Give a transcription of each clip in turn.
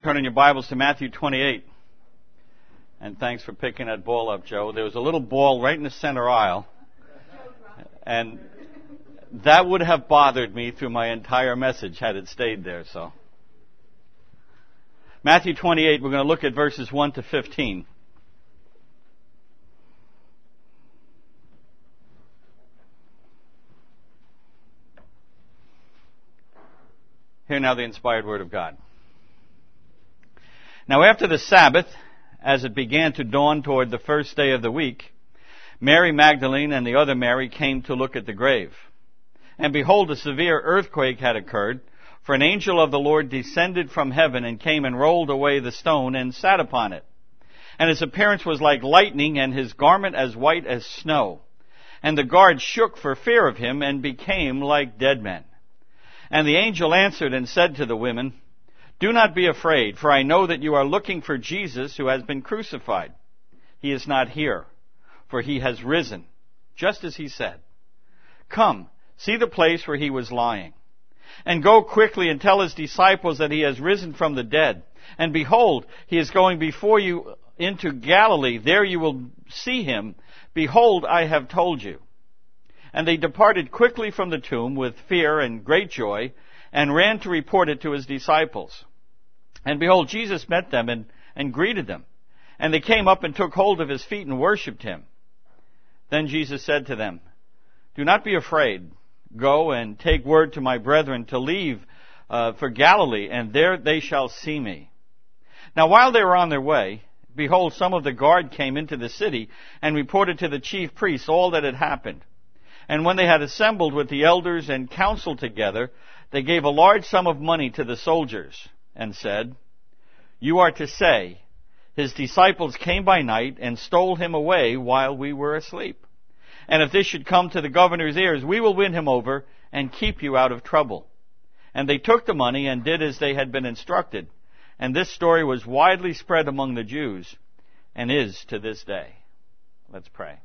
turn in your Bibles to Matthew 28. And thanks for picking that ball up, Joe. There was a little ball right in the center aisle. And that would have bothered me through my entire message had it stayed there, so. Matthew 28, we're going to look at verses 1 to 15. Hear now the inspired word of God. Now after the Sabbath, as it began to dawn toward the first day of the week, Mary Magdalene and the other Mary came to look at the grave. And behold, a severe earthquake had occurred, for an angel of the Lord descended from heaven and came and rolled away the stone and sat upon it. And his appearance was like lightning, and his garment as white as snow. And the guards shook for fear of him and became like dead men. And the angel answered and said to the women, "Do not be afraid, for I know that you are looking for Jesus who has been crucified. He is not here, for he has risen, just as he said. Come, see the place where he was lying. And go quickly and tell his disciples that he has risen from the dead. And behold, he is going before you into Galilee. There you will see him. Behold, I have told you." And they departed quickly from the tomb with fear and great joy, and ran to report it to his disciples. And behold, Jesus met them and greeted them. And they came up and took hold of his feet and worshipped him. Then Jesus said to them, "Do not be afraid. Go and take word to my brethren to leave for Galilee, and there they shall see me." Now while they were on their way, behold, some of the guard came into the city and reported to the chief priests all that had happened. And when they had assembled with the elders and counseled together, they gave a large sum of money to the soldiers, and said, "You are to say, his disciples came by night and stole him away while we were asleep. And if this should come to the governor's ears, we will win him over and keep you out of trouble." And they took the money and did as they had been instructed. And this story was widely spread among the Jews, and is to this day. Let's pray.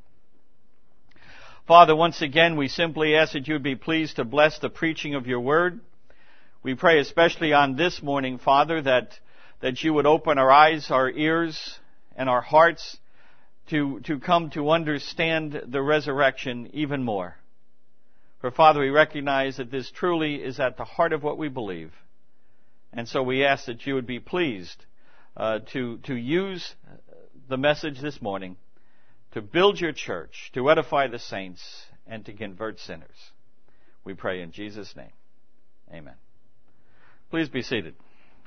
Father, once again, we simply ask that you would be pleased to bless the preaching of your word. We pray especially on this morning, Father, that you would open our eyes, our ears, and our hearts to come to understand the resurrection even more. For, Father, we recognize that this truly is at the heart of what we believe. And so we ask that you would be pleased to use the message this morning to build your church, to edify the saints, and to convert sinners. We pray in Jesus' name. Amen. Please be seated.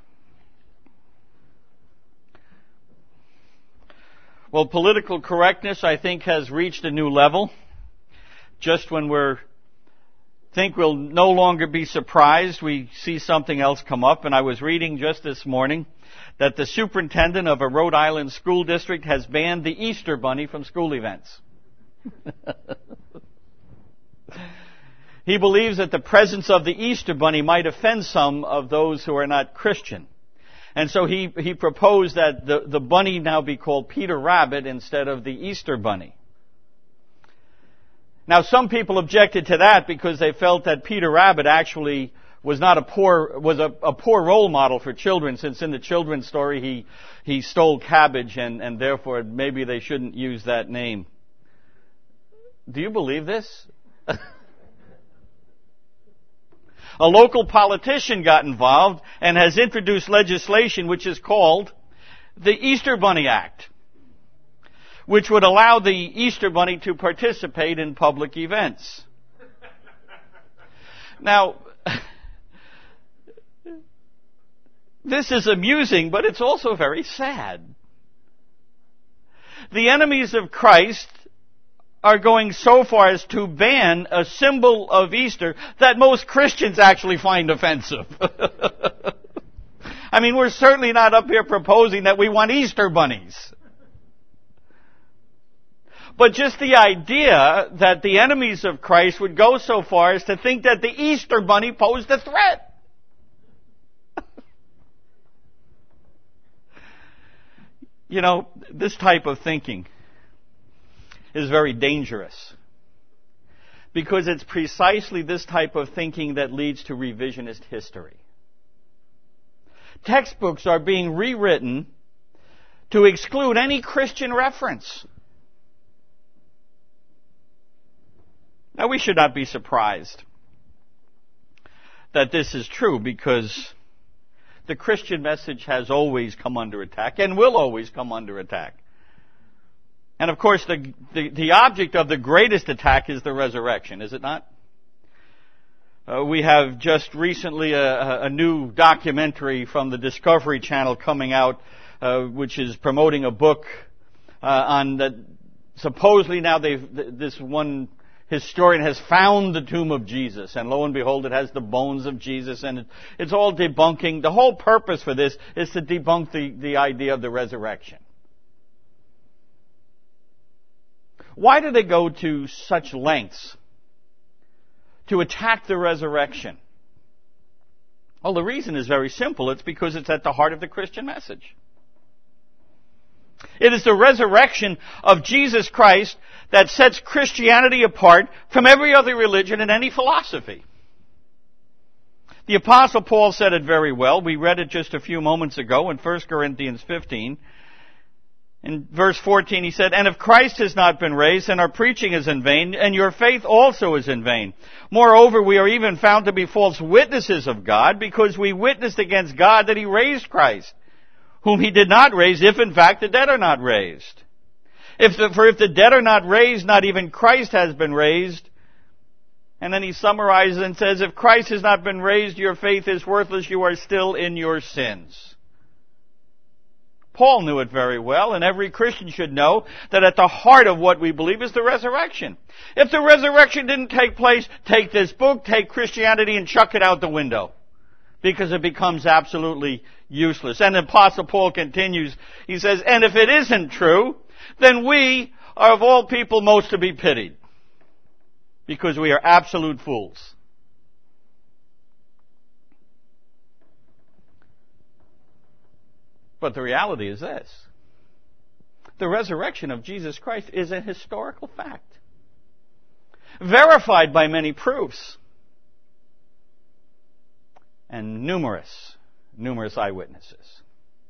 Well, political correctness, I think, has reached a new level. Just when think we'll no longer be surprised, we see something else come up. And I was reading just this morning that the superintendent of a Rhode Island school district has banned the Easter Bunny from school events. He believes that the presence of the Easter Bunny might offend some of those who are not Christian. And so he proposed that the bunny now be called Peter Rabbit instead of the Easter Bunny. Now some people objected to that because they felt that Peter Rabbit actually was a poor role model for children, since in the children's story he stole cabbage and therefore maybe they shouldn't use that name. Do you believe this? A local politician got involved and has introduced legislation which is called the Easter Bunny Act, which would allow the Easter Bunny to participate in public events. Now, this is amusing, but it's also very sad. The enemies of Christ are going so far as to ban a symbol of Easter that most Christians actually find offensive. I mean, we're certainly not up here proposing that we want Easter bunnies. But just the idea that the enemies of Christ would go so far as to think that the Easter bunny posed a threat. You know, this type of thinking is very dangerous, because it's precisely this type of thinking that leads to revisionist history. Textbooks are being rewritten to exclude any Christian reference. Now, we should not be surprised that this is true, because the Christian message has always come under attack and will always come under attack. And of course, the object of the greatest attack is the resurrection, is it not? We have just recently a new documentary from the Discovery Channel coming out, which is promoting a book on that. Supposedly now this one historian has found the tomb of Jesus, and lo and behold, it has the bones of Jesus, and it's all debunking. The whole purpose for this is to debunk the idea of the resurrection. Why do they go to such lengths to attack the resurrection? Well, the reason is very simple. It's because it's at the heart of the Christian message. It is the resurrection of Jesus Christ that sets Christianity apart from every other religion and any philosophy. The Apostle Paul said it very well. We read it just a few moments ago in 1 Corinthians 15. In verse 14 he said, "And if Christ has not been raised, then our preaching is in vain, and your faith also is in vain. Moreover, we are even found to be false witnesses of God, because we witnessed against God that He raised Christ, whom He did not raise, if in fact the dead are not raised. For if the dead are not raised, not even Christ has been raised." And then he summarizes and says, "If Christ has not been raised, your faith is worthless, you are still in your sins." Paul knew it very well, and every Christian should know that at the heart of what we believe is the resurrection. If the resurrection didn't take place, take this book, take Christianity, and chuck it out the window, because it becomes absolutely useless. And the Apostle Paul continues, he says, "And if it isn't true, then we are of all people most to be pitied, because we are absolute fools." But the reality is this: the resurrection of Jesus Christ is a historical fact, verified by many proofs, and numerous eyewitnesses.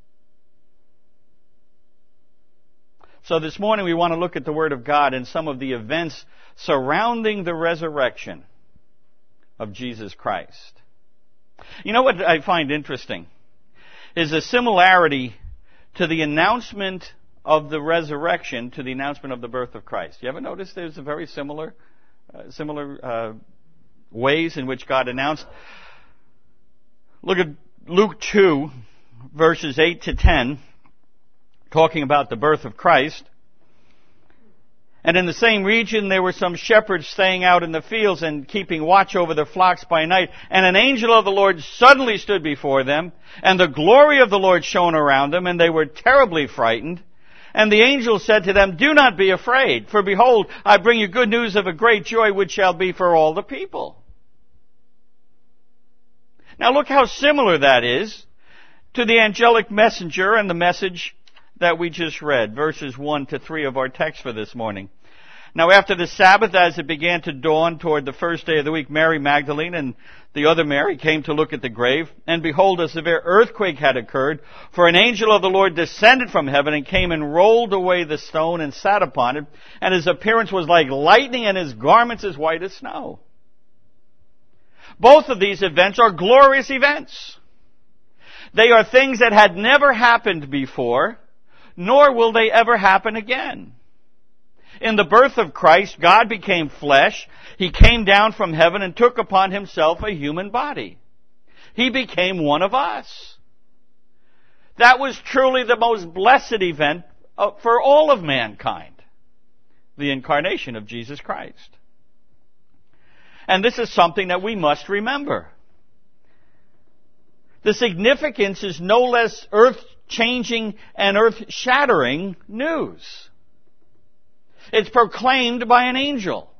So this morning we want to look at the Word of God and some of the events surrounding the resurrection of Jesus Christ. You know what I find interesting is a similarity to the announcement of the resurrection to the announcement of the birth of Christ. You ever notice there's a very similar ways in which God announced? Look at Luke 2, verses 8 to 10, talking about the birth of Christ. "And in the same region there were some shepherds staying out in the fields and keeping watch over their flocks by night. And an angel of the Lord suddenly stood before them, and the glory of the Lord shone around them, and they were terribly frightened. And the angel said to them, 'Do not be afraid, for behold, I bring you good news of a great joy, which shall be for all the people.'" Now look how similar that is to the angelic messenger and the message that we just read, verses 1 to 3 of our text for this morning. "Now after the Sabbath, as it began to dawn toward the first day of the week, Mary Magdalene and the other Mary came to look at the grave. And behold, a severe earthquake had occurred, for an angel of the Lord descended from heaven and came and rolled away the stone and sat upon it. And his appearance was like lightning, and his garments as white as snow." Both of these events are glorious events. They are things that had never happened before, nor will they ever happen again. In the birth of Christ, God became flesh. He came down from heaven and took upon Himself a human body. He became one of us. That was truly the most blessed event for all of mankind, the incarnation of Jesus Christ. And this is something that we must remember. The significance is no less earth-changing and earth-shattering news. It's proclaimed by an angel.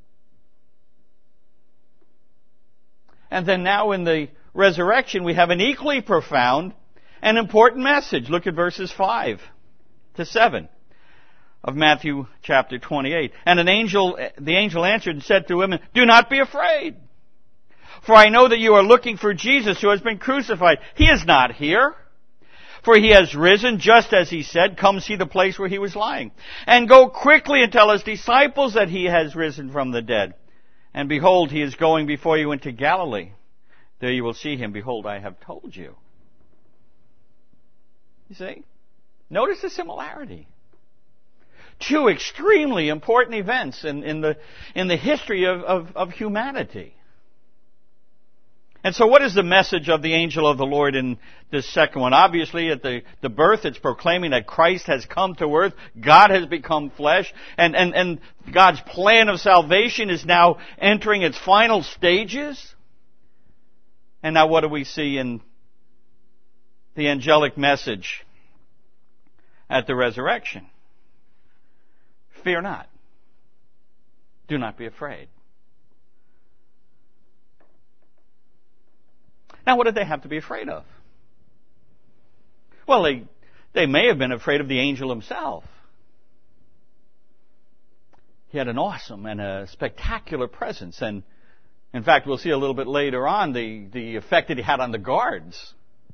And then now in the resurrection, we have an equally profound and important message. Look at verses 5 to 7 of Matthew chapter 28. "And the angel answered and said to women, 'Do not be afraid, For I know that you are looking for Jesus who has been crucified. He is not here. For he has risen, just as he said. Come see the place where he was lying. And go quickly and tell his disciples that he has risen from the dead. And behold, he is going before you into Galilee. There you will see him. Behold, I have told you. You see? Notice the similarity. Two extremely important events in the history of humanity. And so what is the message of the angel of the Lord in this second one? Obviously, at the birth, it's proclaiming that Christ has come to earth. God has become flesh. And God's plan of salvation is now entering its final stages. And now what do we see in the angelic message at the resurrection? Fear not. Do not be afraid. Now, what did they have to be afraid of? Well, they may have been afraid of the angel himself. He had an awesome and a spectacular presence. And, in fact, we'll see a little bit later on the effect that he had on the guards.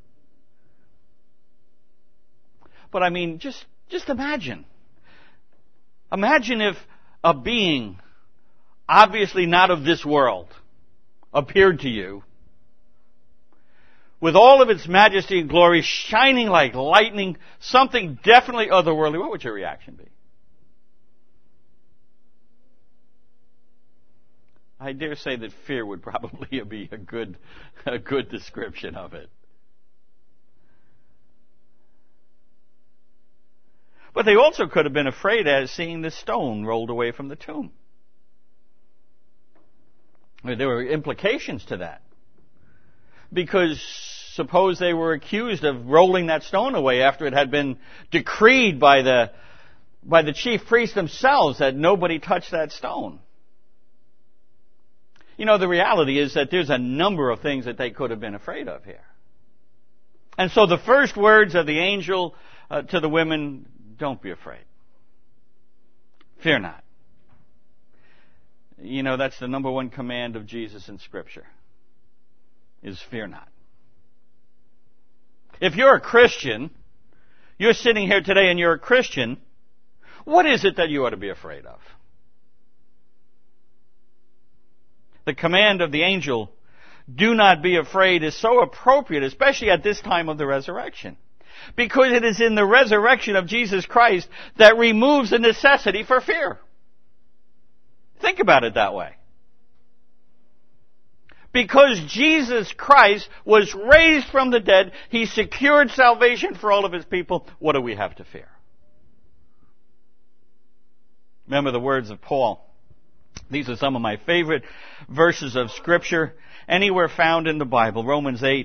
But, I mean, just imagine. Imagine if a being, obviously not of this world, appeared to you with all of its majesty and glory shining like lightning, something definitely otherworldly. What would your reaction be? I dare say that fear would probably be a good description of it. But they also could have been afraid as seeing the stone rolled away from the tomb. There were implications to that. Because suppose they were accused of rolling that stone away after it had been decreed by the chief priests themselves that nobody touch that stone. You know, the reality is that there's a number of things that they could have been afraid of here. And so the first words of the angel to the women, don't be afraid. Fear not. You know, that's the number one command of Jesus in Scripture, is fear not. If you're a Christian, you're sitting here today and you're a Christian, what is it that you ought to be afraid of? The command of the angel, do not be afraid, is so appropriate, especially at this time of the resurrection. Because it is in the resurrection of Jesus Christ that removes the necessity for fear. Think about it that way. Because Jesus Christ was raised from the dead, He secured salvation for all of His people. What do we have to fear? Remember the words of Paul. These are some of my favorite verses of Scripture anywhere found in the Bible. Romans 8,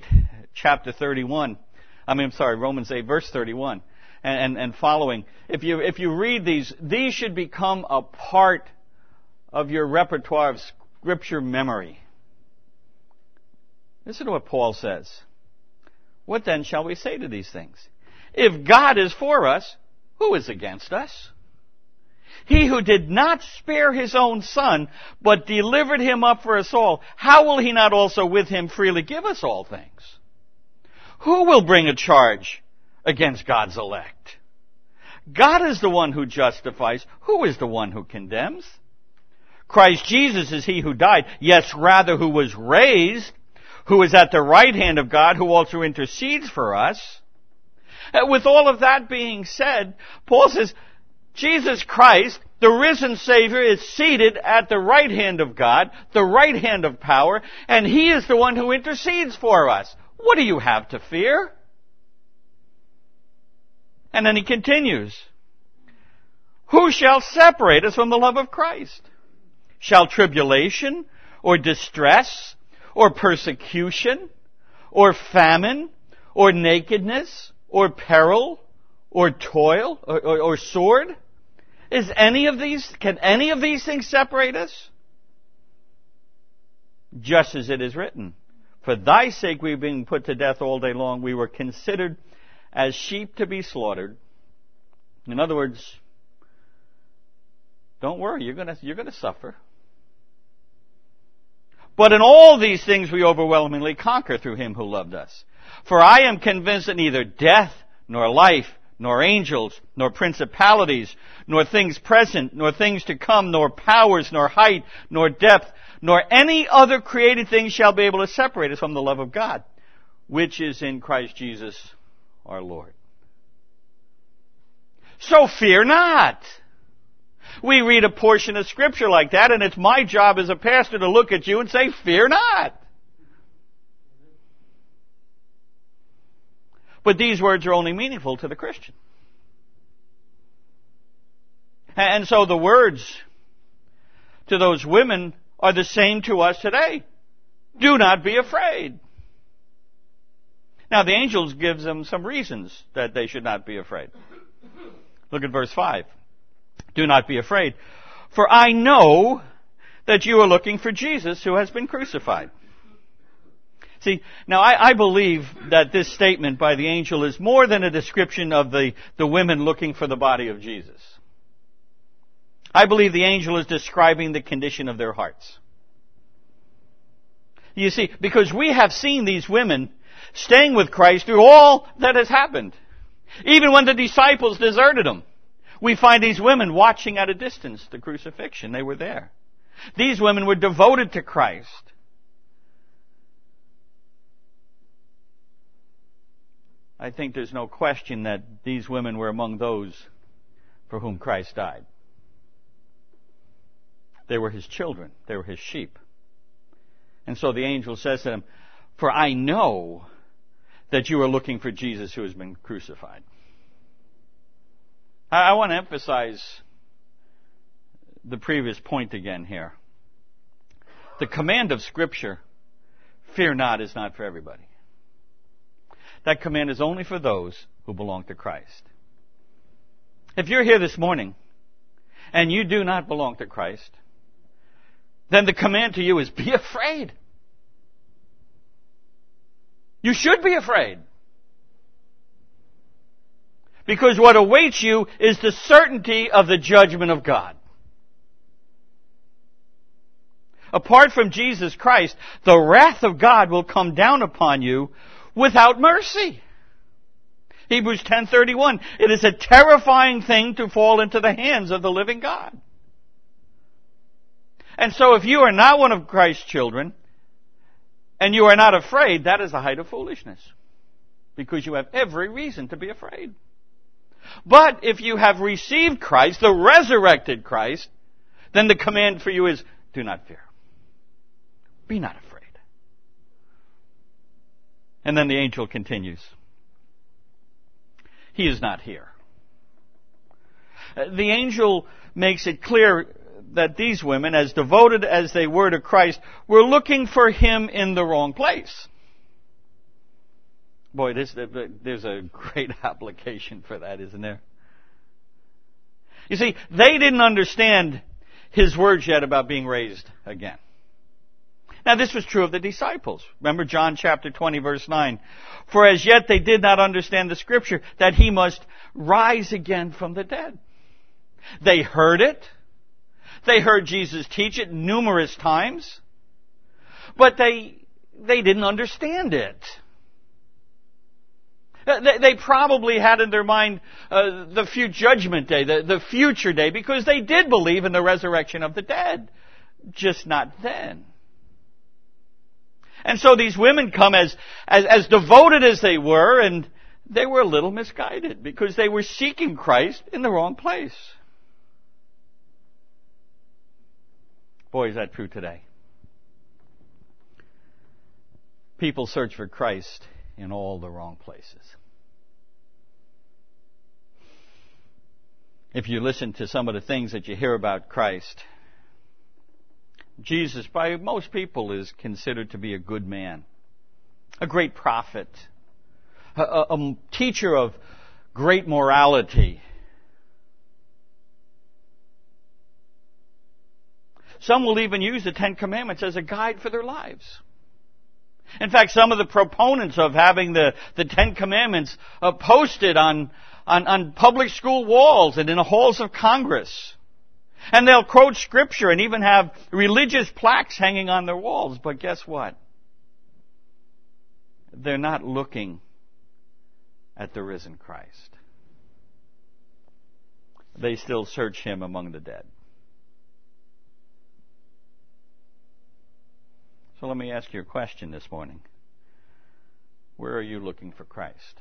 Romans 8, verse 31 and following. If you read these should become a part of your repertoire of Scripture memory. Listen to what Paul says. What then shall we say to these things? If God is for us, who is against us? He who did not spare His own Son, but delivered Him up for us all, how will He not also with Him freely give us all things? Who will bring a charge against God's elect? God is the one who justifies. Who is the one who condemns? Christ Jesus is He who died, yes, rather who was raised, who is at the right hand of God, who also intercedes for us. With all of that being said, Paul says, Jesus Christ, the risen Savior, is seated at the right hand of God, the right hand of power, and He is the one who intercedes for us. What do you have to fear? And then he continues, who shall separate us from the love of Christ? Shall tribulation, or distress, or persecution, or famine, or nakedness, or peril, or toil, or sword? Can any of these things separate us? Just as it is written, for thy sake we being put to death all day long, we were considered as sheep to be slaughtered. In other words, don't worry, you're going to suffer. But in all these things we overwhelmingly conquer through him who loved us. For I am convinced that neither death, nor life, nor angels, nor principalities, nor things present, nor things to come, nor powers, nor height, nor depth, nor any other created thing shall be able to separate us from the love of God, which is in Christ Jesus our Lord. So fear not. We read a portion of Scripture like that, and it's my job as a pastor to look at you and say, fear not. But these words are only meaningful to the Christian. And so the words to those women are the same to us today. Do not be afraid. Now the angels gives them some reasons that they should not be afraid. Look at verse 5. Do not be afraid, for I know that you are looking for Jesus who has been crucified. See, now I believe that this statement by the angel is more than a description of the women looking for the body of Jesus. I believe the angel is describing the condition of their hearts. You see, because we have seen these women staying with Christ through all that has happened. Even when the disciples deserted him, we find these women watching at a distance the crucifixion. They were there. These women were devoted to Christ. I think there's no question that these women were among those for whom Christ died. They were his children. They were his sheep. And so the angel says to them, for I know that you are looking for Jesus who has been crucified. I want to emphasize the previous point again here. The command of Scripture, fear not, is not for everybody. That command is only for those who belong to Christ. If you're here this morning and you do not belong to Christ, then the command to you is be afraid. You should be afraid. Because what awaits you is the certainty of the judgment of God. Apart from Jesus Christ, the wrath of God will come down upon you without mercy. Hebrews 10:31, it is a terrifying thing to fall into the hands of the living God. And so if you are not one of Christ's children, and you are not afraid, that is the height of foolishness. Because you have every reason to be afraid. But if you have received Christ, the resurrected Christ, then the command for you is, do not fear. Be not afraid. And then the angel continues. He is not here. The angel makes it clear that these women, as devoted as they were to Christ, were looking for him in the wrong place. Boy, there's a great application for that, isn't there? You see, they didn't understand his words yet about being raised again. Now, this was true of the disciples. Remember John chapter 20, verse 9. For as yet they did not understand the Scripture, that he must rise again from the dead. They heard it. They heard Jesus teach it numerous times. But they didn't understand it. They probably had in their mind the judgment day, the future day, because they did believe in the resurrection of the dead. Just not then. And so these women come as devoted as they were, and they were a little misguided because they were seeking Christ in the wrong place. Boy, is that true today. People search for Christ in all the wrong places. If you listen to some of the things that you hear about Christ, Jesus, by most people, is considered to be a good man, a great prophet, a teacher of great morality. Some will even use the Ten Commandments as a guide for their lives. In fact, some of the proponents of having the Ten Commandments posted on public school walls and in the halls of Congress And they'll quote Scripture and even have religious plaques hanging on their walls. But guess what? They're not looking at the risen Christ. They still search Him among the dead. So let me ask you a question this morning. Where are you looking for Christ?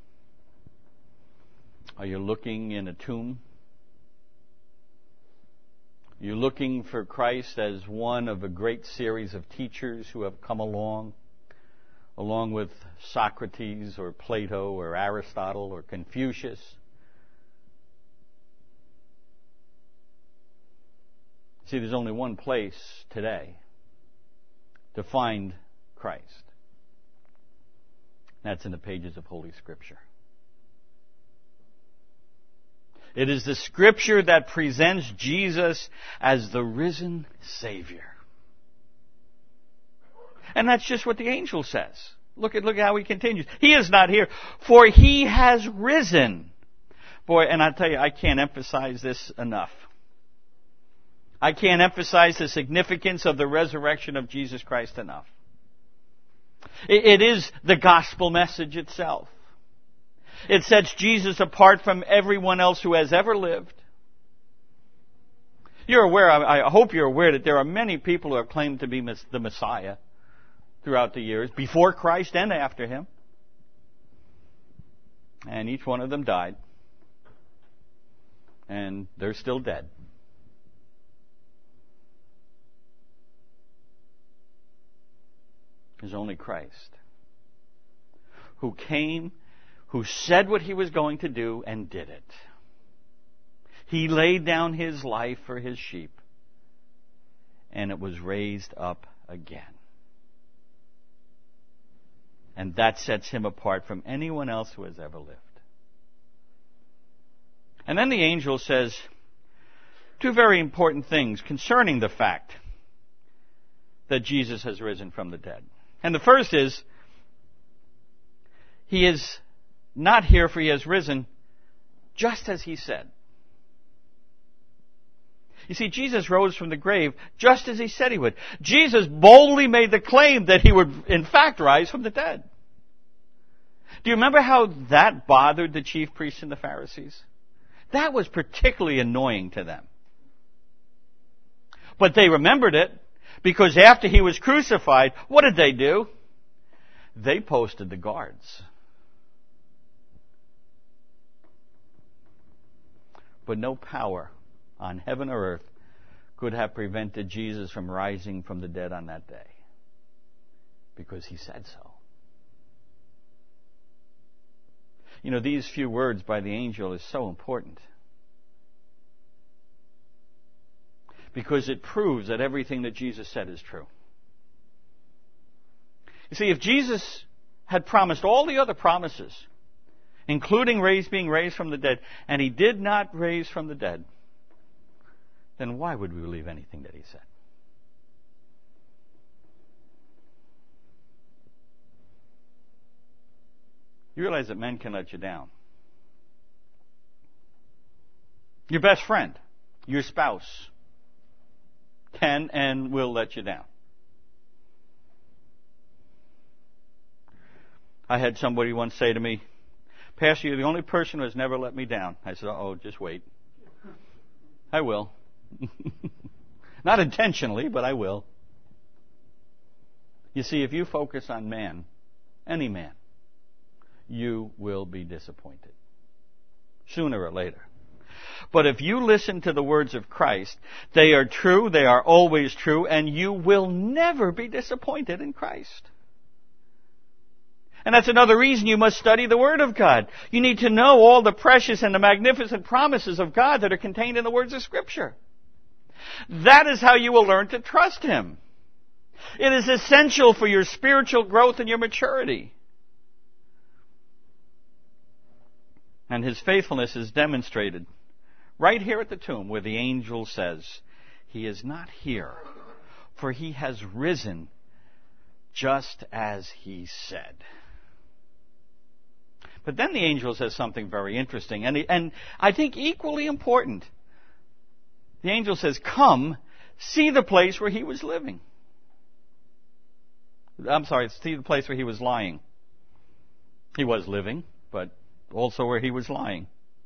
Are you looking in a tomb? Are you looking for Christ as one of a great series of teachers who have come along with Socrates or Plato or Aristotle or Confucius? See, there's only one place today to find Christ. That's in the pages of Holy Scripture. It is the Scripture that presents Jesus as the risen Savior. And that's just what the angel says. Look at how he continues. He is not here, for He has risen. Boy, and I tell you, I can't emphasize this enough. I can't emphasize the significance of the resurrection of Jesus Christ enough. It is the gospel message itself. It sets Jesus apart from everyone else who has ever lived. You're aware, I hope you're aware, that there are many people who have claimed to be the Messiah throughout the years, before Christ and after Him. And each one of them died. And they're still dead. There's only Christ, who came, who said what He was going to do and did it. He laid down His life for His sheep, and it was raised up again. And that sets Him apart from anyone else who has ever lived. And then the angel says two very important things concerning the fact that Jesus has risen from the dead. And the first is, He is not here, for He has risen just as He said. You see, Jesus rose from the grave just as He said He would. Jesus boldly made the claim that He would in fact rise from the dead. Do you remember how that bothered the chief priests and the Pharisees? That was particularly annoying to them. But they remembered it, because after He was crucified, what did they do? They posted the guards. But no power on heaven or earth could have prevented Jesus from rising from the dead on that day, because He said so. You know, these few words by the angel is so important, because it proves that everything that Jesus said is true. You see, if Jesus had promised all the other promises, including being raised from the dead, and He did not raise from the dead, then why would we believe anything that He said? You realize that men can let you down. Your best friend, your spouse, can and will let you down. I had somebody once say to me, "Pastor, you're the only person who has never let me down." I said, "Oh, just wait. I will." Not intentionally, but I will. You see, if you focus on man, any man, you will be disappointed, sooner or later. But if you listen to the words of Christ, they are true, they are always true, and you will never be disappointed in Christ. And that's another reason you must study the Word of God. You need to know all the precious and the magnificent promises of God that are contained in the words of Scripture. That is how you will learn to trust Him. It is essential for your spiritual growth and your maturity. And His faithfulness is demonstrated right here at the tomb, where the angel says, He is not here, for He has risen just as He said. But then the angel says something very interesting, and I think equally important. The angel says, come, see the place where he was living. I'm sorry, see the place where he was lying. He was living, but also where he was lying.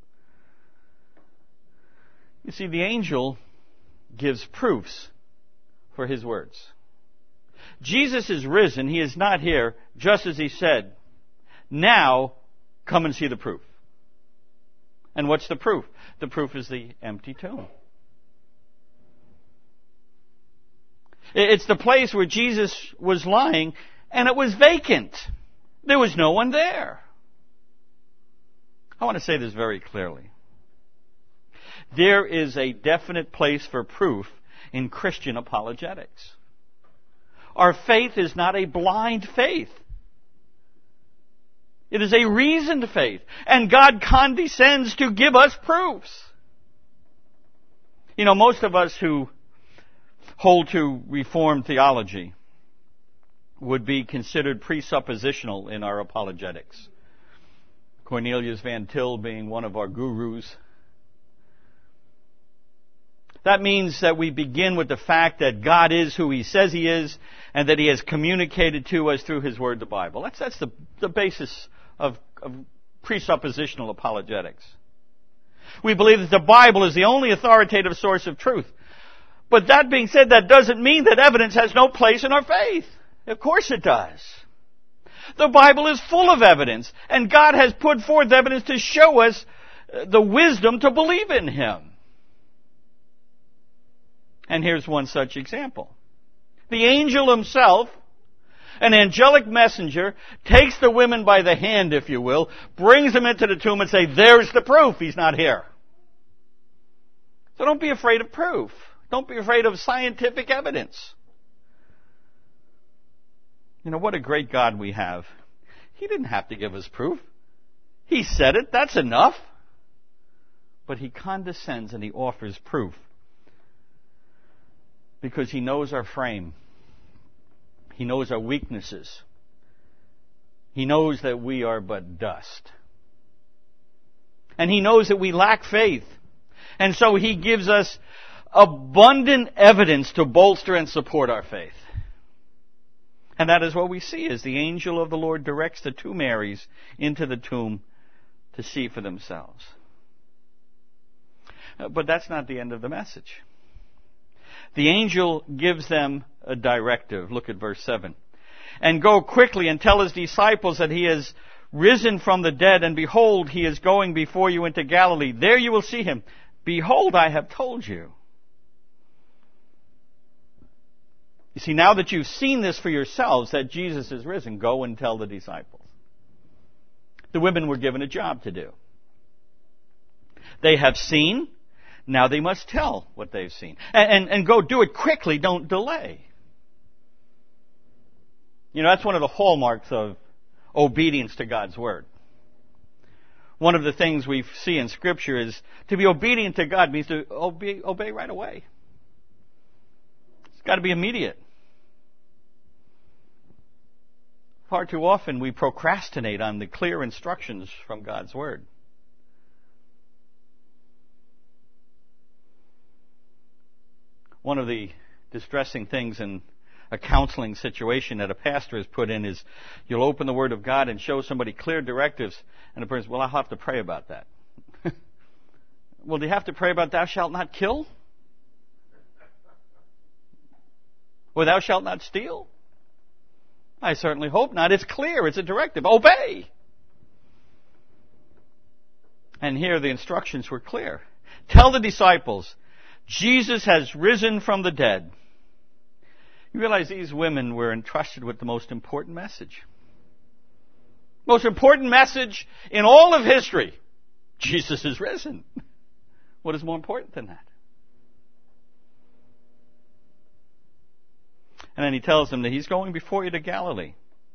You see, the angel gives proofs for his words. Jesus is risen. He is not here, just as he said. Now, come and see the proof. And what's the proof? The proof is the empty tomb. It's the place where Jesus was lying, and it was vacant. There was no one there. I want to say this very clearly. There is a definite place for proof in Christian apologetics. Our faith is not a blind faith. It is a reasoned faith. And God condescends to give us proofs. You know, most of us who hold to Reformed theology would be considered presuppositional in our apologetics. Cornelius Van Til being one of our gurus. That means that we begin with the fact that God is who He says He is, and that He has communicated to us through His Word, the Bible. That's the basis of presuppositional apologetics. We believe that the Bible is the only authoritative source of truth. But that being said, that doesn't mean that evidence has no place in our faith. Of course it does. The Bible is full of evidence, and God has put forth evidence to show us the wisdom to believe in Him. And here's one such example. The angel himself, an angelic messenger, takes the women by the hand, if you will, brings them into the tomb and says, there's the proof, he's not here. So don't be afraid of proof. Don't be afraid of scientific evidence. You know, what a great God we have. He didn't have to give us proof. He said it, that's enough. But He condescends and He offers proof. Because He knows our frame. He knows our weaknesses. He knows that we are but dust. And He knows that we lack faith. And so He gives us abundant evidence to bolster and support our faith. And that is what we see as the angel of the Lord directs the two Marys into the tomb to see for themselves. But that's not the end of the message. The angel gives them a directive. Look at verse 7. And go quickly and tell His disciples that He has risen from the dead, and behold, He is going before you into Galilee. There you will see Him. Behold, I have told you. You see, now that you've seen this for yourselves, that Jesus is risen, go and tell the disciples. The women were given a job to do. They have seen. Now they must tell what they've seen. And go do it quickly. Don't delay. You know, that's one of the hallmarks of obedience to God's Word. One of the things we see in Scripture is to be obedient to God means to obey right away. It's got to be immediate. Far too often we procrastinate on the clear instructions from God's Word. One of the distressing things in a counseling situation that a pastor has put in is you'll open the Word of God and show somebody clear directives, and the person, well, I'll have to pray about that. Well, do you have to pray about thou shalt not kill? Or thou shalt not steal? I certainly hope not. It's clear. It's a directive. Obey. And here the instructions were clear. Tell the disciples, Jesus has risen from the dead. You realize these women were entrusted with the most important message. Most important message in all of history. Jesus is risen. What is more important than that? And then He tells them that He's going before you to Galilee.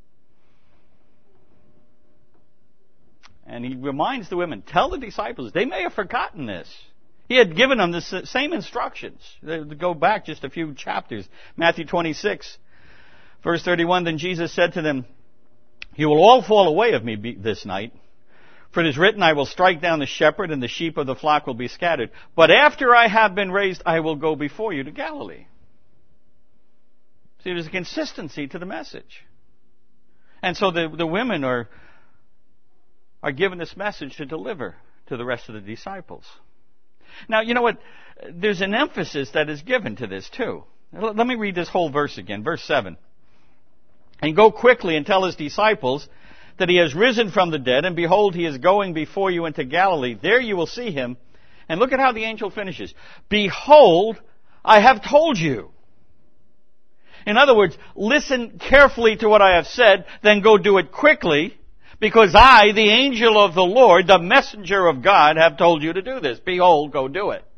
And He reminds the women, tell the disciples, they may have forgotten this. He had given them the same instructions. They go back just a few chapters. Matthew 26, verse 31, then Jesus said to them, you will all fall away of me this night, For it is written, I will strike down the shepherd, and the sheep of the flock will be scattered. But after I have been raised, I will go before you to Galilee. See, there's a consistency to the message. And so the women are given this message to deliver to the rest of the disciples. Now, you know what? There's an emphasis that is given to this too. Let me read this whole verse again, verse 7. And go quickly and tell his disciples that he has risen from the dead, and behold, he is going before you into Galilee. There you will see him. And look at how the angel finishes. Behold, I have told you. In other words, listen carefully to what I have said, then go do it quickly, because I, the angel of the Lord, the messenger of God, have told you to do this. Behold, go do it.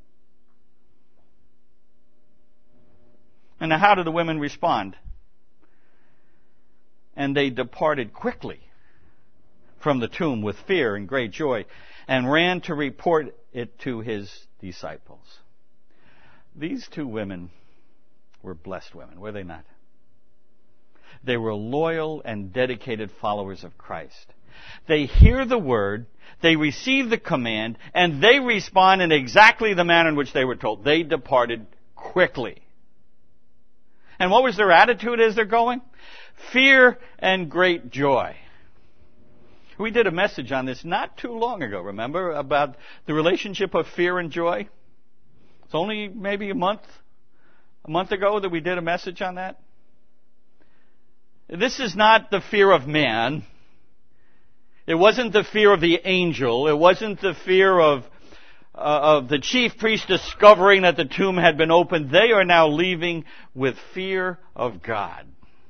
And now how do the women respond? And they departed quickly from the tomb with fear and great joy, and ran to report it to his disciples. These two women were blessed women, were they not? They were loyal and dedicated followers of Christ. They hear the word, they receive the command, and they respond in exactly the manner in which they were told. They departed quickly. And what was their attitude as they're going? Fear and great joy. We did a message on this not too long ago, remember, about the relationship of fear and joy? It's only maybe a month ago that we did a message on that. This is not the fear of man. It wasn't the fear of the angel. It wasn't the fear of the chief priest discovering that the tomb had been opened. They are now leaving with fear of God.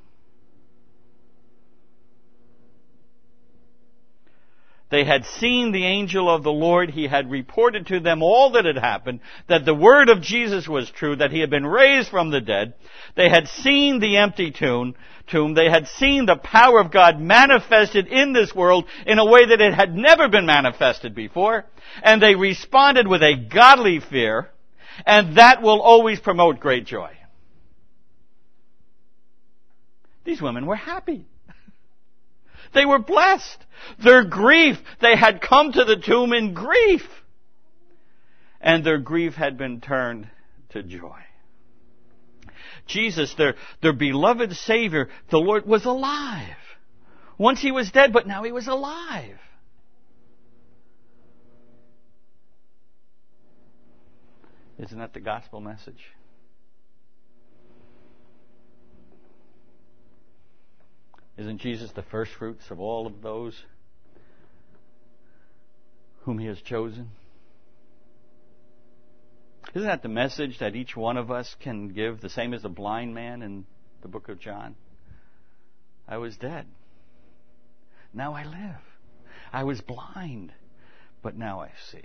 They had seen the angel of the Lord. He had reported to them all that had happened, that the word of Jesus was true, that he had been raised from the dead. They had seen the empty tomb. They had seen the power of God manifested in this world in a way that it had never been manifested before. And they responded with a godly fear, and that will always promote great joy. These women were happy. They were blessed. Their grief, they had come to the tomb in grief. And their grief had been turned to joy. Jesus, their beloved Savior, the Lord, was alive. Once he was dead, but now he was alive. Isn't that the gospel message? Isn't Jesus the first fruits of all of those whom he has chosen? Isn't that the message that each one of us can give, the same as the blind man in the book of John? I was dead. Now I live. I was blind, but now I see.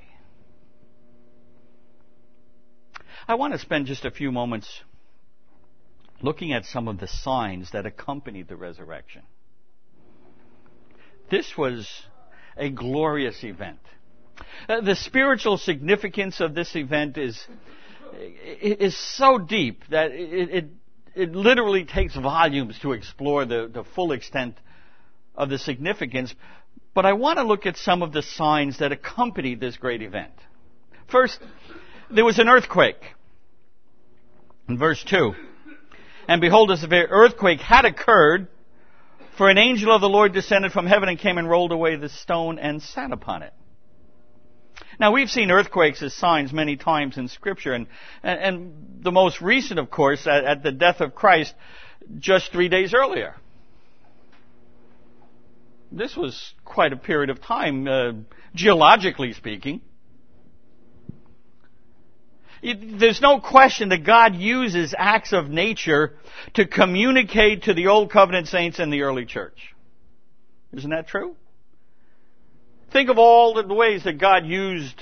I want to spend just a few moments looking at some of the signs that accompanied the resurrection. This was a glorious event. The spiritual significance of this event is so deep that it literally takes volumes to explore the full extent of the significance. But I want to look at some of the signs that accompanied this great event. First, there was an earthquake. In verse 2, and behold, a severe earthquake had occurred, for an angel of the Lord descended from heaven and came and rolled away the stone and sat upon it. Now, we've seen earthquakes as signs many times in Scripture, and the most recent, of course, at the death of Christ, just 3 days earlier. This was quite a period of time, geologically speaking. There's no question that God uses acts of nature to communicate to the Old Covenant saints in the early church. Isn't that true? Think of all the ways that God used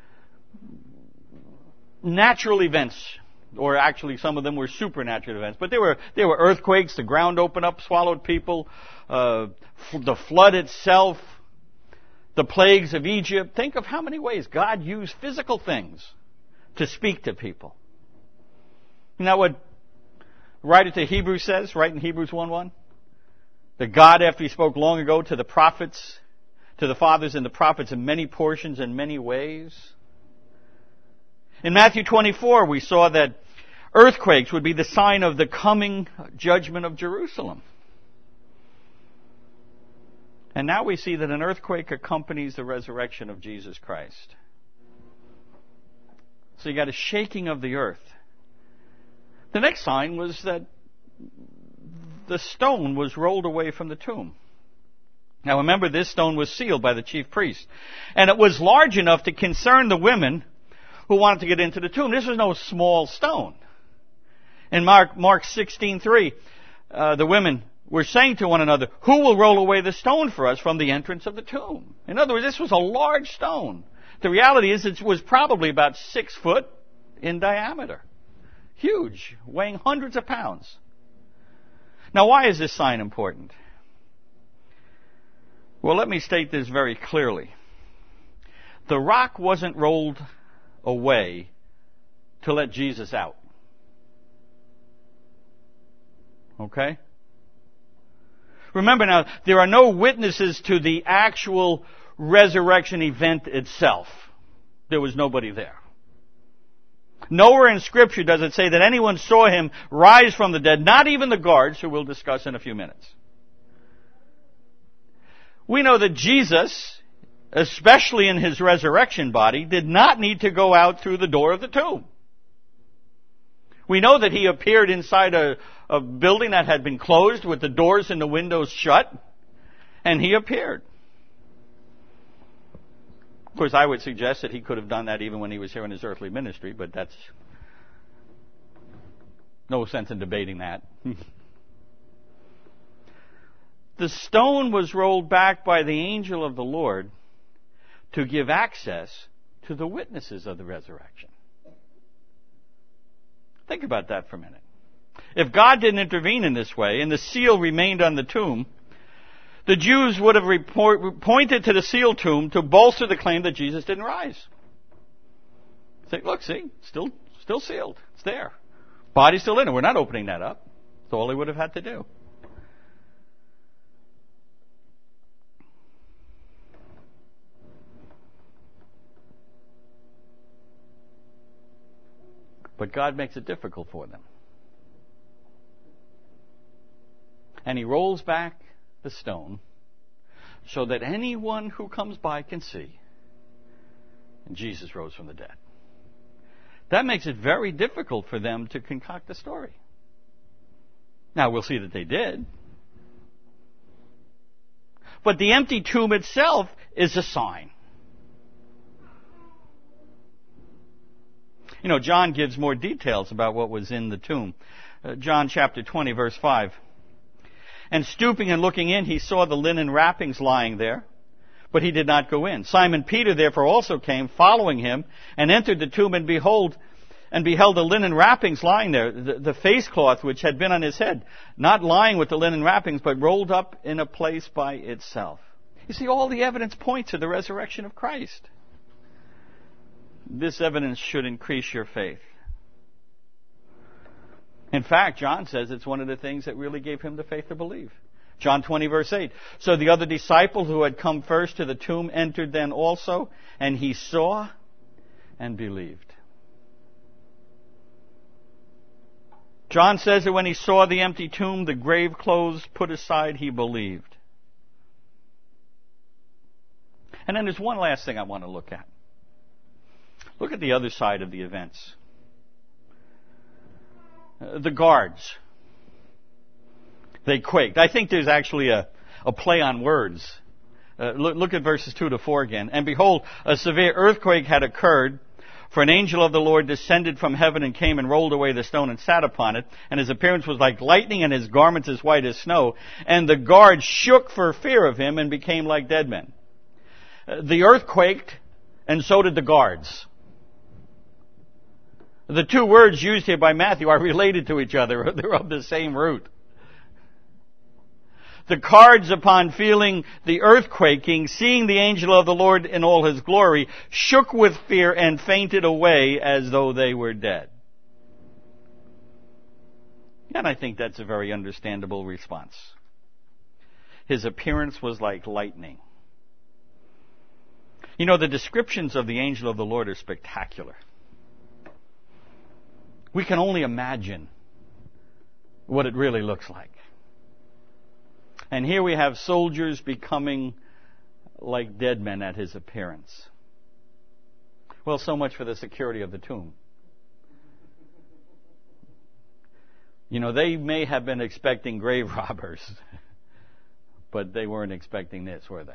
natural events, or actually some of them were supernatural events. But there were earthquakes, the ground opened up, swallowed people, the flood itself, the plagues of Egypt. Think of how many ways God used physical things to speak to people. You know what the writer to Hebrews says, right in Hebrews 1:1? That God, after he spoke long ago to the prophets, to the fathers and the prophets in many portions and many ways. In Matthew 24, we saw that earthquakes would be the sign of the coming judgment of Jerusalem. And now we see that an earthquake accompanies the resurrection of Jesus Christ. So you got a shaking of the earth. The next sign was that the stone was rolled away from the tomb. Now remember, this stone was sealed by the chief priest. And it was large enough to concern the women who wanted to get into the tomb. This was no small stone. In Mark 16:3, the women were saying to one another, "Who will roll away the stone for us from the entrance of the tomb?" In other words, this was a large stone. The reality is it was probably about 6 foot in diameter. Huge, weighing hundreds of pounds. Now, why is this sign important? Well, let me state this very clearly. The rock wasn't rolled away to let Jesus out. Okay? Remember now, there are no witnesses to the actual resurrection event itself. There was nobody there. Nowhere in Scripture does it say that anyone saw him rise from the dead, not even the guards, who we'll discuss in a few minutes. We know that Jesus, especially in his resurrection body, did not need to go out through the door of the tomb. We know that he appeared inside a building that had been closed with the doors and the windows shut, and he appeared. Of course, I would suggest that he could have done that even when he was here in his earthly ministry, but that's no sense in debating that. The stone was rolled back by the angel of the Lord to give access to the witnesses of the resurrection. Think about that for a minute. If God didn't intervene in this way and the seal remained on the tomb, the Jews would have pointed to the sealed tomb to bolster the claim that Jesus didn't rise. Say, look, see, still sealed. It's there. Body's still in it. We're not opening that up. That's all they would have had to do. But God makes it difficult for them. And he rolls back the stone so that anyone who comes by can see. And Jesus rose from the dead. That makes it very difficult for them to concoct a story. Now, we'll see that they did. But the empty tomb itself is a sign. You know, John gives more details about what was in the tomb. John chapter 20, verse 5. And stooping and looking in, he saw the linen wrappings lying there, but he did not go in. Simon Peter therefore also came, following him, and entered the tomb, and beheld the linen wrappings lying there, the face cloth which had been on his head, not lying with the linen wrappings, but rolled up in a place by itself. You see, all the evidence points to the resurrection of Christ. This evidence should increase your faith. In fact, John says it's one of the things that really gave him the faith to believe. John 20, verse 8. So the other disciple who had come first to the tomb entered then also, and he saw and believed. John says that when he saw the empty tomb, the grave clothes put aside, he believed. And then there's one last thing I want to look at. Look at the other side of the events. The guards. They quaked. I think there's actually a play on words. Look at verses 2 to 4 again. And behold, a severe earthquake had occurred, for an angel of the Lord descended from heaven and came and rolled away the stone and sat upon it. And his appearance was like lightning, and his garments as white as snow. And the guards shook for fear of him and became like dead men. The earth quaked, and so did the guards. The two words used here by Matthew are related to each other. They're of the same root. The guards, upon feeling the earthquaking, seeing the angel of the Lord in all his glory, shook with fear and fainted away as though they were dead. And I think that's a very understandable response. His appearance was like lightning. You know, the descriptions of the angel of the Lord are spectacular. We can only imagine what it really looks like. And here we have soldiers becoming like dead men at his appearance. Well, so much for the security of the tomb. You know, they may have been expecting grave robbers, but they weren't expecting this, were they?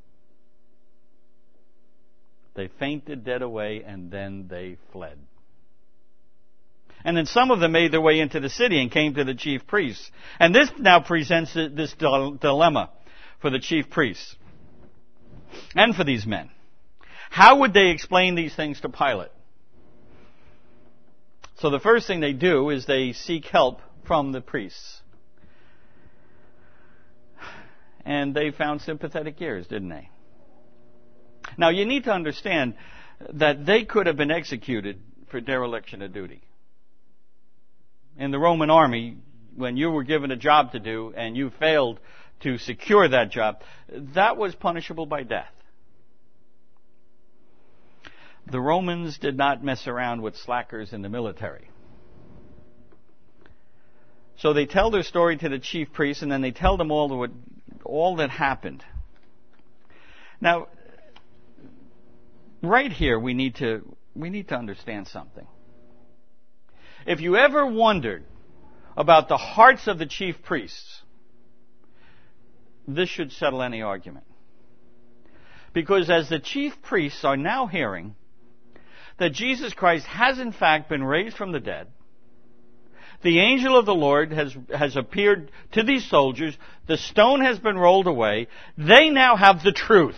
They fainted dead away, and then they fled. And then some of them made their way into the city and came to the chief priests. And this now presents this dilemma for the chief priests and for these men. How would they explain these things to Pilate? So the first thing they do is they seek help from the priests. And they found sympathetic ears, didn't they? Now you need to understand that they could have been executed for dereliction of duty. In the Roman army, when you were given a job to do and you failed to secure that job, that was punishable by death. The Romans did not mess around with slackers in the military. So they tell their story to the chief priests, and then they tell them all that happened. Now, right here we need to understand something. If you ever wondered about the hearts of the chief priests, this should settle any argument. Because as the chief priests are now hearing that Jesus Christ has in fact been raised from the dead, the angel of the Lord has appeared to these soldiers, the stone has been rolled away, they now have the truth.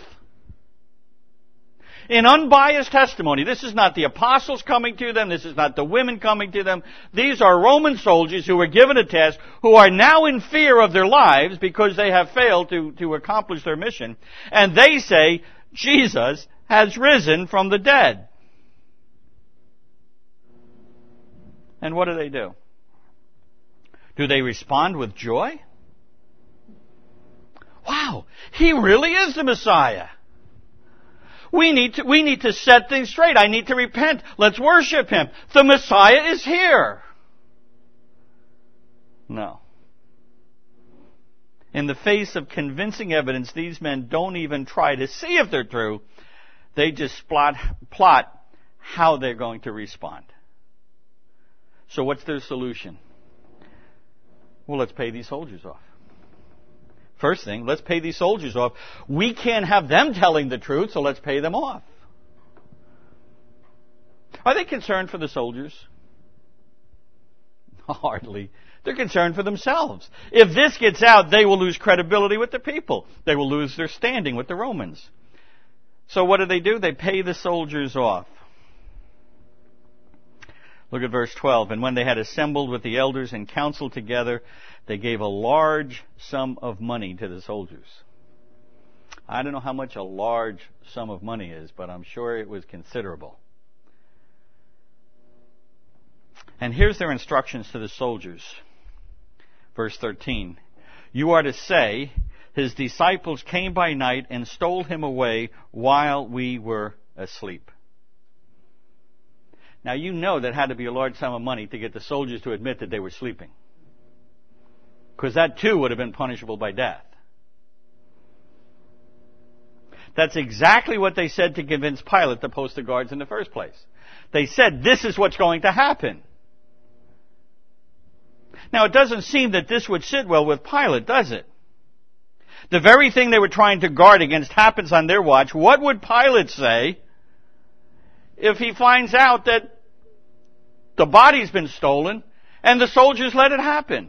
In unbiased testimony, this is not the apostles coming to them, this is not the women coming to them. These are Roman soldiers who were given a task, who are now in fear of their lives because they have failed to accomplish their mission. And they say, Jesus has risen from the dead. And what do? Do they respond with joy? Wow, he really is the Messiah. We need to set things straight. I need to repent. Let's worship him. The Messiah is here. No. In the face of convincing evidence, these men don't even try to see if they're true. They just plot how they're going to respond. So what's their solution? Well, let's pay these soldiers off. First thing, let's pay these soldiers off. We can't have them telling the truth, so let's pay them off. Are they concerned for the soldiers? Hardly. They're concerned for themselves. If this gets out, they will lose credibility with the people. They will lose their standing with the Romans. So what do? They pay the soldiers off. Look at verse 12. And when they had assembled with the elders and counseled together, they gave a large sum of money to the soldiers. I don't know how much a large sum of money is, but I'm sure it was considerable. And here's their instructions to the soldiers. Verse 13. You are to say, his disciples came by night and stole him away while we were asleep. Now you know that had to be a large sum of money to get the soldiers to admit that they were sleeping. Because that too would have been punishable by death. That's exactly what they said to convince Pilate to post the guards in the first place. They said, this is what's going to happen. Now it doesn't seem that this would sit well with Pilate, does it? The very thing they were trying to guard against happens on their watch. What would Pilate say if he finds out that the body's been stolen and the soldiers let it happen?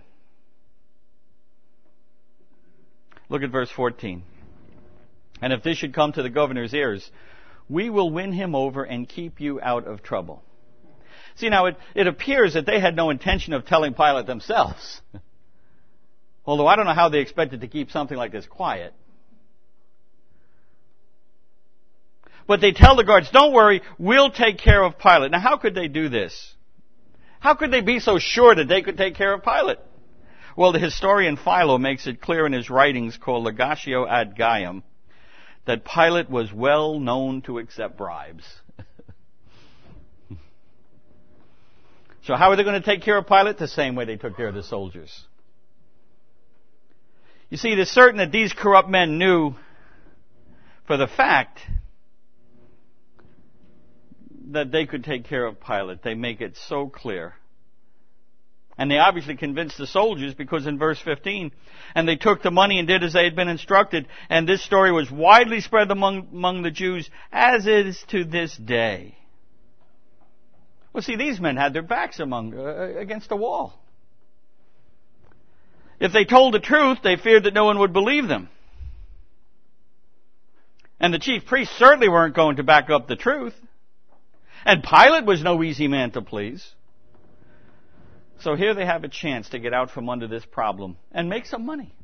Look at verse 14. And if this should come to the governor's ears, we will win him over and keep you out of trouble. See, now it appears that they had no intention of telling Pilate themselves. Although I don't know how they expected to keep something like this quiet. But they tell the guards, don't worry, we'll take care of Pilate. Now how could they do this? How could they be so sure that they could take care of Pilate? Well, the historian Philo makes it clear in his writings called Legatio ad Gaium that Pilate was well known to accept bribes. So how are they going to take care of Pilate? The same way they took care of the soldiers. You see, it is certain that these corrupt men knew for the fact that they could take care of Pilate. They make it so clear. And they obviously convinced the soldiers, because in verse 15, and they took the money and did as they had been instructed, and this story was widely spread among the Jews, as is to this day. Well, see, these men had their backs against the wall. If they told the truth, they feared that no one would believe them. And the chief priests certainly weren't going to back up the truth. And Pilate was no easy man to please. So here they have a chance to get out from under this problem and make some money.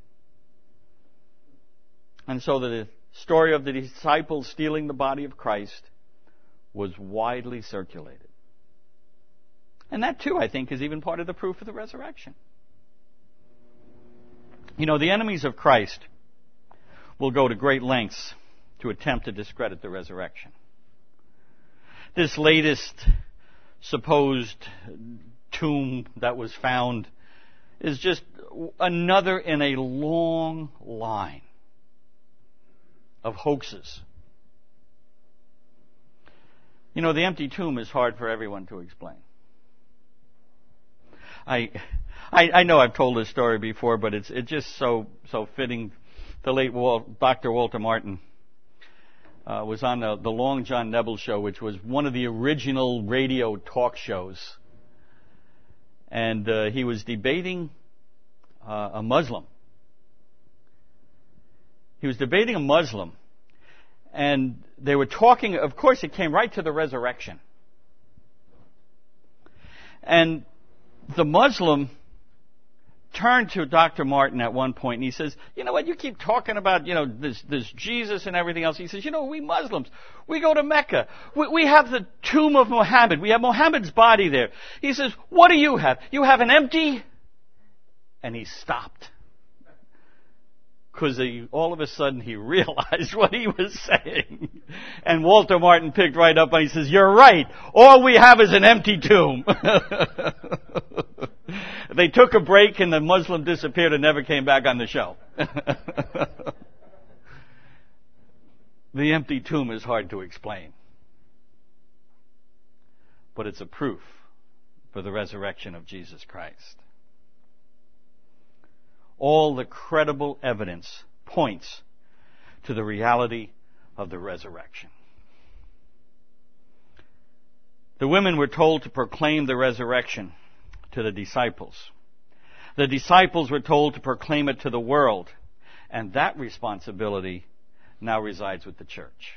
And so the story of the disciples stealing the body of Christ was widely circulated. And that too, I think, is even part of the proof of the resurrection. You know, the enemies of Christ will go to great lengths to attempt to discredit the resurrection. This latest supposed tomb that was found is just another in a long line of hoaxes. You know, the empty tomb is hard for everyone to explain. I know I've told this story before, but it's just so fitting. The late Dr. Walter Martin was on the Long John Nebel show, which was one of the original radio talk shows. And he was debating a Muslim. He was debating a Muslim. And they were talking, of course, it came right to the resurrection. And the Muslim turned to Dr. Martin at one point and he says, you know what, you keep talking about, this Jesus and everything else. He says, we Muslims, we go to Mecca. We have the tomb of Muhammad. We have Muhammad's body there. He says, what do you have? You have an empty? And he stopped. Because all of a sudden he realized what he was saying. And Walter Martin picked right up and he says, you're right. All we have is an empty tomb. They took a break and the Muslim disappeared and never came back on the show. The empty tomb is hard to explain. But it's a proof for the resurrection of Jesus Christ. All the credible evidence points to the reality of the resurrection. The women were told to proclaim the resurrection to the disciples. The disciples were told to proclaim it to the world. And that responsibility now resides with the church.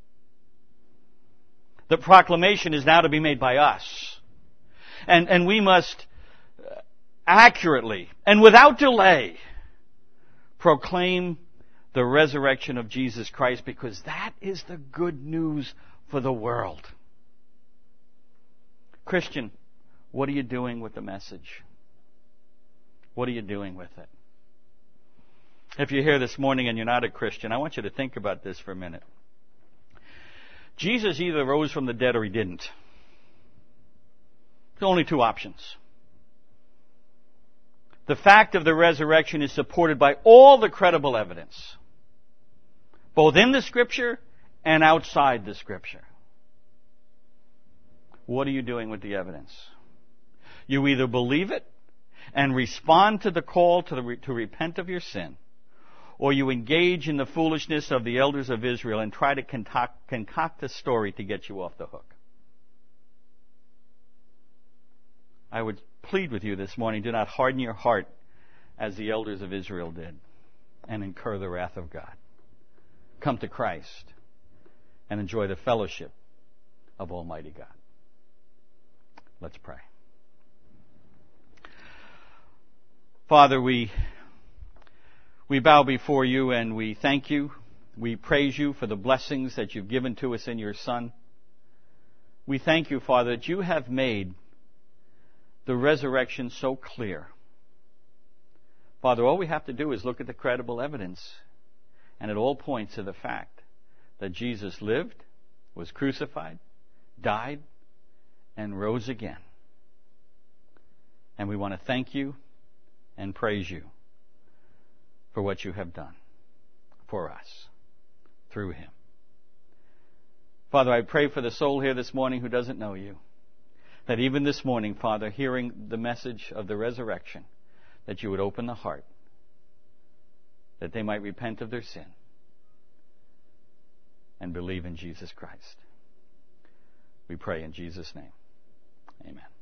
The proclamation is now to be made by us. And we must accurately and without delay proclaim the resurrection of Jesus Christ, because that is the good news for the world. Christian, what are you doing with the message? What are you doing with it? If you're here this morning and you're not a Christian, I want you to think about this for a minute. Jesus either rose from the dead or he didn't. There's only two options. The fact of the resurrection is supported by all the credible evidence, both in the Scripture and outside the Scripture. What are you doing with the evidence? You either believe it and respond to the call to repent of your sin, or you engage in the foolishness of the elders of Israel and try to concoct a story to get you off the hook. I would plead with you this morning, do not harden your heart as the elders of Israel did and incur the wrath of God. Come to Christ and enjoy the fellowship of Almighty God. Let's pray. Father, we bow before you and we thank you. We praise you for the blessings that you've given to us in your Son. We thank you, Father, that you have made the resurrection so clear. Father, all we have to do is look at the credible evidence, and it all points to the fact that Jesus lived, was crucified, died, and rose again. And we want to thank you and praise you for what you have done for us through him. Father, I pray for the soul here this morning who doesn't know you, that even this morning, Father, hearing the message of the resurrection, that you would open the heart, that they might repent of their sin and believe in Jesus Christ. We pray in Jesus' name. Amen.